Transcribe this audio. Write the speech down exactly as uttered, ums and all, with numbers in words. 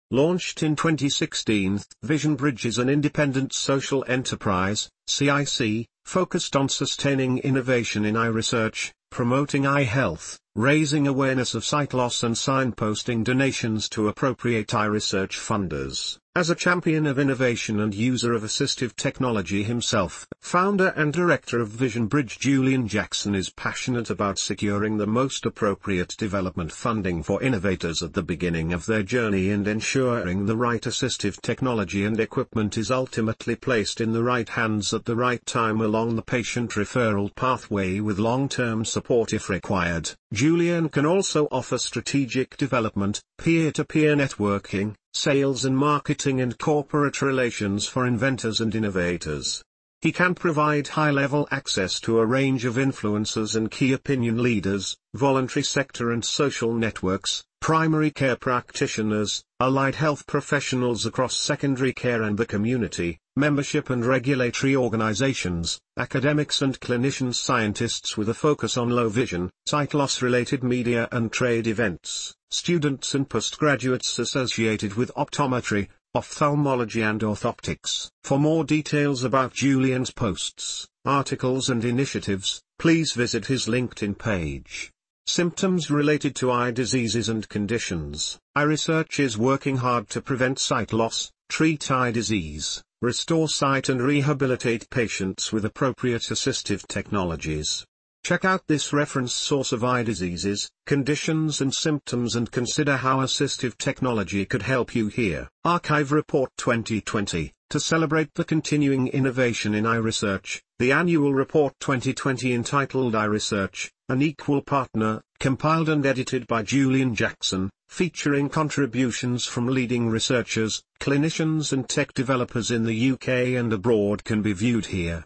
Launched in twenty sixteen, VisionBridge is an independent social enterprise, C I C, focused on sustaining innovation in eye research, promoting eye health, raising awareness of sight loss and signposting donations to appropriate eye research funders. As a champion of innovation and user of assistive technology himself, founder and director of VisionBridge Julian Jackson is passionate about securing the most appropriate development funding for innovators at the beginning of their journey and ensuring the right assistive technology and equipment is ultimately placed in the right hands at the right time along the patient referral pathway with long-term support if required. Julian can also offer strategic development, peer-to-peer networking, sales and marketing and corporate relations for inventors and innovators. He can provide high-level access to a range of influencers and key opinion leaders, voluntary sector and social networks, primary care practitioners, allied health professionals across secondary care and the community, membership and regulatory organizations, academics and clinicians, scientists with a focus on low vision, sight loss-related media and trade events, students and postgraduates associated with optometry, ophthalmology and orthoptics. For more details about Julian's posts, articles and initiatives, please visit his LinkedIn page. Symptoms related to eye diseases and conditions. Eye Research is working hard to prevent sight loss, treat eye disease, restore sight and rehabilitate patients with appropriate assistive technologies. Check out this reference source of eye diseases, conditions and symptoms and consider how assistive technology could help you here. Archive Report twenty twenty. To celebrate the continuing innovation in eye research, the annual report twenty twenty entitled Eye Research, an Equal Partner, compiled and edited by Julian Jackson, featuring contributions from leading researchers, clinicians and tech developers in the U K and abroad can be viewed here.